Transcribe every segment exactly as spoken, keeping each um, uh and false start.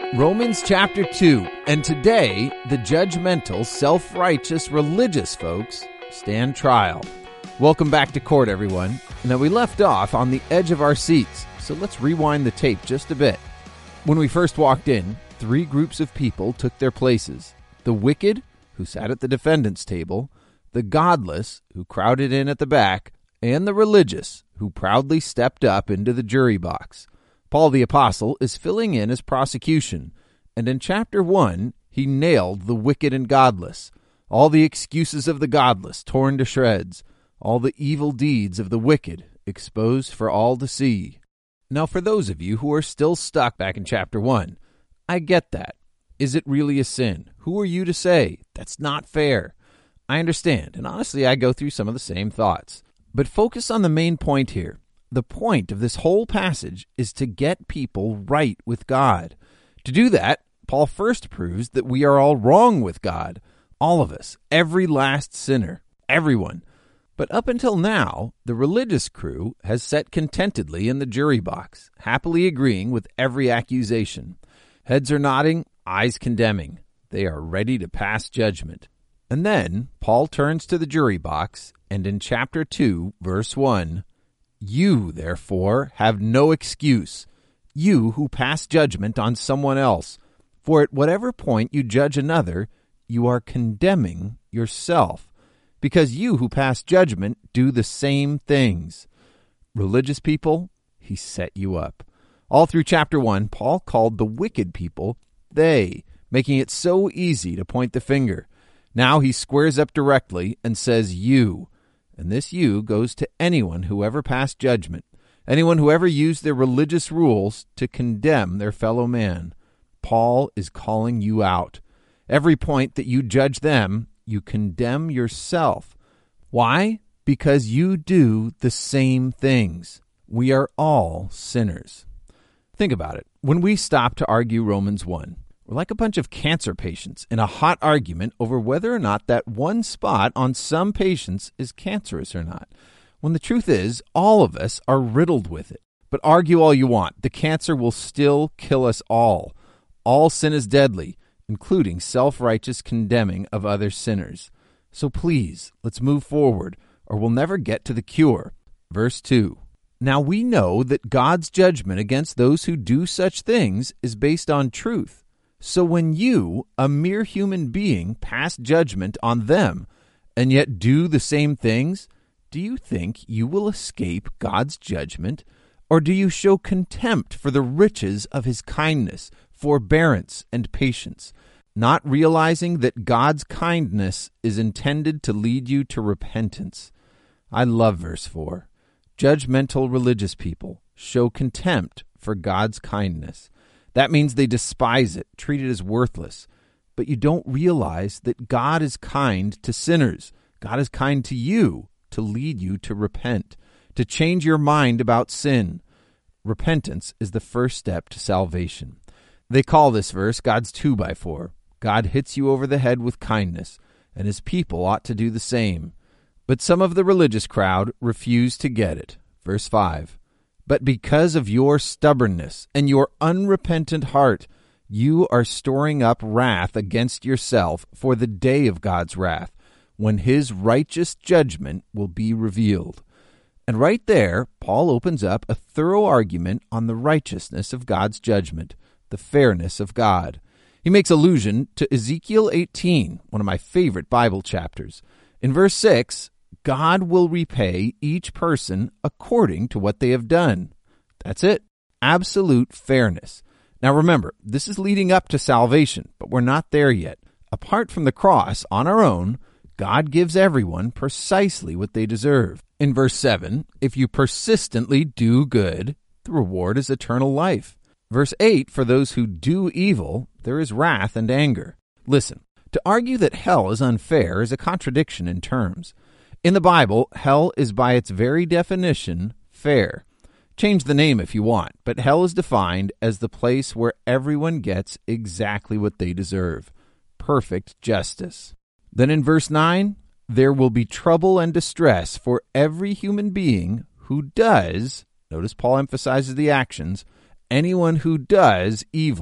Romans chapter two, and today the judgmental, self-righteous, religious folks stand trial. Welcome back to court, everyone. Now, we left off on the edge of our seats, so let's rewind the tape just a bit. When we first walked in, three groups of people took their places. The wicked, who sat at the defendant's table, the godless, who crowded in at the back, and the religious, who proudly stepped up into the jury box. Paul the Apostle is filling in as prosecution, and in chapter one, he nailed the wicked and godless, all the excuses of the godless torn to shreds, all the evil deeds of the wicked exposed for all to see. Now, for those of you who are still stuck back in chapter one, I get that. Is it really a sin? Who are you to say? That's not fair. I understand, and honestly, I go through some of the same thoughts. But focus on the main point here. The point of this whole passage is to get people right with God. To do that, Paul first proves that we are all wrong with God. All of us, every last sinner, everyone. But up until now, the religious crew has sat contentedly in the jury box, happily agreeing with every accusation. Heads are nodding, eyes condemning. They are ready to pass judgment. And then Paul turns to the jury box, and in chapter two, verse one, "You, therefore, have no excuse, you who pass judgment on someone else. For at whatever point you judge another, you are condemning yourself, because you who pass judgment do the same things." Religious people, he set you up. All through chapter one, Paul called the wicked people they, making it so easy to point the finger. Now he squares up directly and says you. And this you goes to anyone who ever passed judgment, anyone who ever used their religious rules to condemn their fellow man. Paul is calling you out. Every point that you judge them, you condemn yourself. Why? Because you do the same things. We are all sinners. Think about it. When we stop to argue Romans one, we're like a bunch of cancer patients in a hot argument over whether or not that one spot on some patients is cancerous or not. When the truth is, all of us are riddled with it. But argue all you want, the cancer will still kill us all. All sin is deadly, including self-righteous condemning of other sinners. So please, let's move forward, or we'll never get to the cure. Verse two. Now we know that God's judgment against those who do such things is based on truth. So when you, a mere human being, pass judgment on them and yet do the same things, do you think you will escape God's judgment? Or do you show contempt for the riches of his kindness, forbearance, and patience, not realizing that God's kindness is intended to lead you to repentance? I love verse four. Judgmental religious people show contempt for God's kindness. That means they despise it, treat it as worthless. But you don't realize that God is kind to sinners. God is kind to you to lead you to repent, to change your mind about sin. Repentance is the first step to salvation. They call this verse God's two by four. God hits you over the head with kindness, and his people ought to do the same. But some of the religious crowd refuse to get it. Verse five. But because of your stubbornness and your unrepentant heart, you are storing up wrath against yourself for the day of God's wrath, when his righteous judgment will be revealed. And right there, Paul opens up a thorough argument on the righteousness of God's judgment, the fairness of God. He makes allusion to Ezekiel eighteen, one of my favorite Bible chapters. In verse six, God will repay each person according to what they have done. That's it. Absolute fairness. Now remember, this is leading up to salvation, but we're not there yet. Apart from the cross, on our own, God gives everyone precisely what they deserve. In verse seven, if you persistently do good, the reward is eternal life. Verse eight, for those who do evil, there is wrath and anger. Listen, to argue that hell is unfair is a contradiction in terms. In the Bible, hell is by its very definition fair. Change the name if you want, but hell is defined as the place where everyone gets exactly what they deserve. Perfect justice. Then in verse nine, there will be trouble and distress for every human being who does, notice Paul emphasizes the actions, anyone who does evil,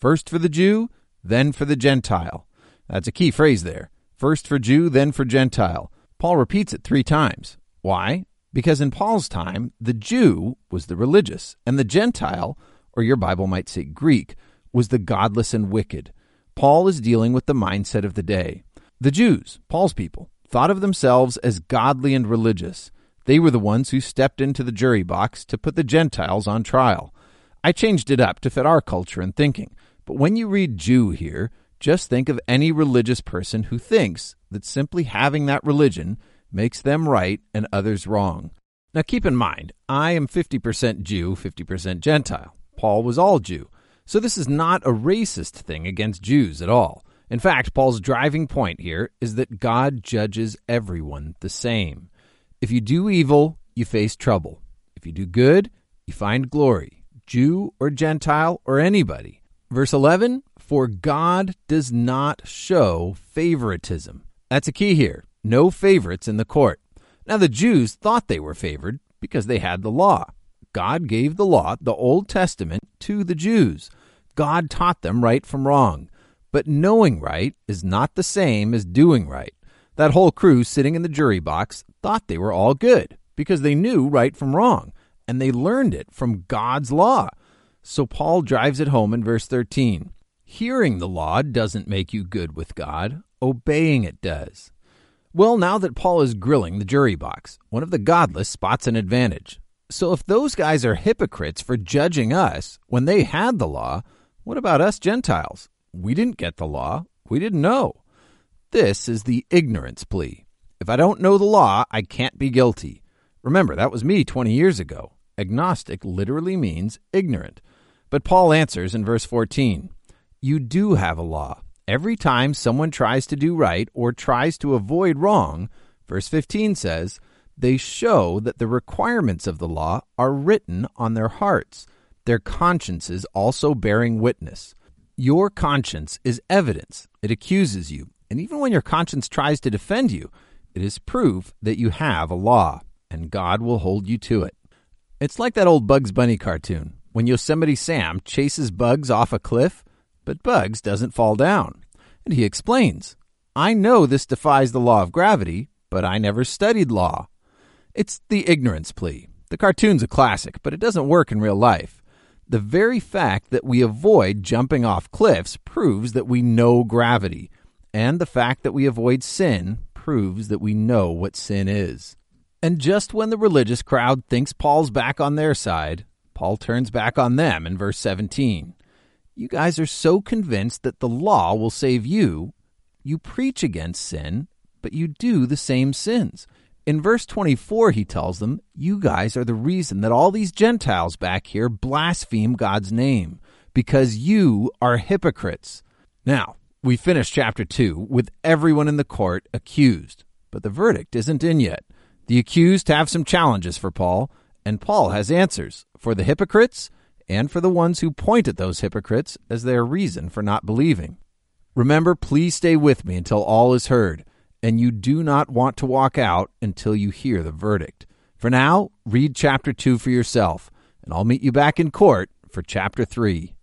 First for the Jew, then for the Gentile. That's a key phrase there. First for Jew, then for Gentile. Paul repeats it three times. Why? Because in Paul's time, the Jew was the religious, and the Gentile, or your Bible might say Greek, was the godless and wicked. Paul is dealing with the mindset of the day. The Jews, Paul's people, thought of themselves as godly and religious. They were the ones who stepped into the jury box to put the Gentiles on trial. I changed it up to fit our culture and thinking, but when you read Jew here, just think of any religious person who thinks that simply having that religion makes them right and others wrong. Now keep in mind, I am fifty percent Jew, fifty percent Gentile. Paul was all Jew. So this is not a racist thing against Jews at all. In fact, Paul's driving point here is that God judges everyone the same. If you do evil, you face trouble. If you do good, you find glory, Jew or Gentile or anybody. Verse eleven, for God does not show favoritism. That's a key here. No favorites in the court. Now the Jews thought they were favored because they had the law. God gave the law, the Old Testament, to the Jews. God taught them right from wrong. But knowing right is not the same as doing right. That whole crew sitting in the jury box thought they were all good because they knew right from wrong, and they learned it from God's law. So Paul drives it home in verse thirteen. Hearing the law doesn't make you good with God. Obeying it does. Well, now that Paul is grilling the jury box, one of the godless spots an advantage. So if those guys are hypocrites for judging us when they had the law, what about us Gentiles? We didn't get the law. We didn't know. This is the ignorance plea. If I don't know the law, I can't be guilty. Remember, that was me twenty years ago. Agnostic literally means ignorant. But Paul answers in verse fourteen, you do have a law. Every time someone tries to do right or tries to avoid wrong, verse fifteen says, they show that the requirements of the law are written on their hearts, their consciences also bearing witness. Your conscience is evidence. It accuses you. And even when your conscience tries to defend you, it is proof that you have a law, and God will hold you to it. It's like that old Bugs Bunny cartoon, when Yosemite Sam chases Bugs off a cliff, but Bugs doesn't fall down. And he explains, I know this defies the law of gravity, but I never studied law. It's the ignorance plea. The cartoon's a classic, but it doesn't work in real life. The very fact that we avoid jumping off cliffs proves that we know gravity, and the fact that we avoid sin proves that we know what sin is. And just when the religious crowd thinks Paul's back on their side, Paul turns back on them in verse seventeen. You guys are so convinced that the law will save you, you preach against sin, but you do the same sins. In verse twenty-four, he tells them, you guys are the reason that all these Gentiles back here blaspheme God's name, because you are hypocrites. Now, we finished chapter two with everyone in the court accused, but the verdict isn't in yet. The accused have some challenges for Paul, and Paul has answers for the hypocrites and for the ones who point at those hypocrites as their reason for not believing. Remember, please stay with me until all is heard, and you do not want to walk out until you hear the verdict. For now, read chapter two for yourself, and I'll meet you back in court for chapter three.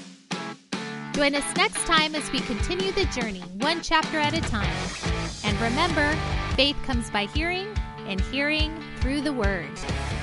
Join us next time as we continue the journey, one chapter at a time. And remember, faith comes by hearing, and hearing through the Word.